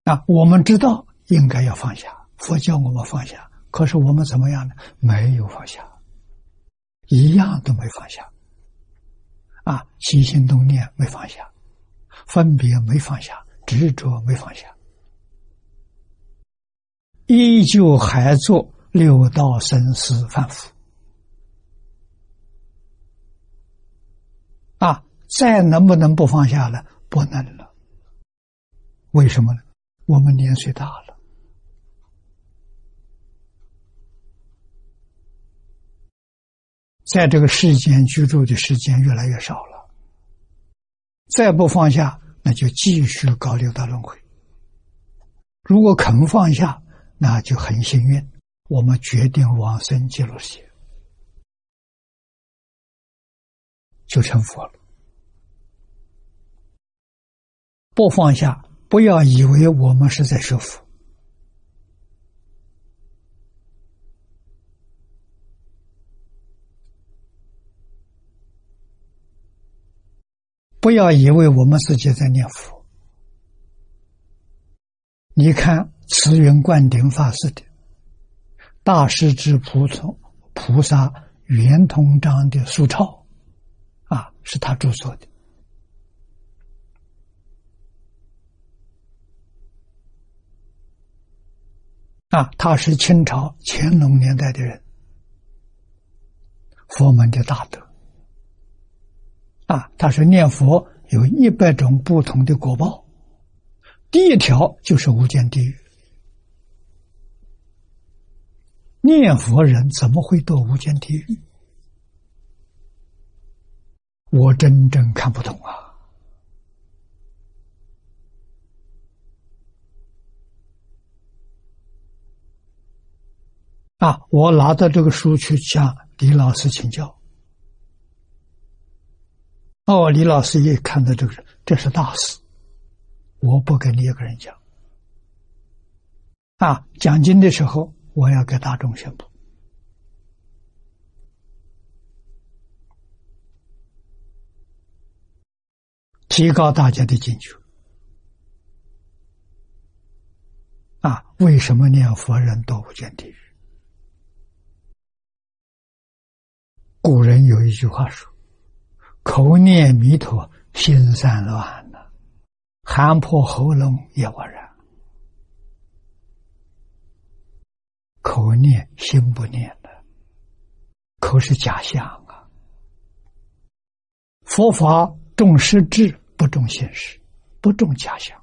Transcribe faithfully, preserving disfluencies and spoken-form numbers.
啊，我们知道应该要放下，佛教我们放下，可是我们怎么样呢？没有放下，一样都没放下。啊，起心动念没放下，分别没放下，执着没放下，依旧还做六道生死凡夫。啊，再能不能不放下了？不能了。为什么呢？我们年岁大了，在这个世间居住的时间越来越少了，再不放下，那就继续搞六道轮回。如果肯放下，那就很幸运，我们决定往生极乐世界，就成佛了。不放下，不要以为我们是在学佛。不要以为我们自己在念佛。你看慈云灌顶法师的《大势至菩萨菩萨圆通章》的书抄，啊，是他著作的。啊，他是清朝乾隆年代的人，佛门的大德。啊，他说念佛有一百种不同的果报，第一条就是无间地狱。念佛人怎么会堕无间地狱？我真正看不懂啊！啊，我拿到这个书去向李老师请教。哦，李老师一看到这个，这是大事，我不跟你一个人讲。啊，讲经的时候，我要给大众宣布。提高大家的警觉。啊，为什么念佛人堕无间地狱？古人有一句话说：“口念弥陀，心散乱了，喊破喉咙也枉然。”口念心不念的，口是假象啊。佛法重实质，不重现实，不重假象。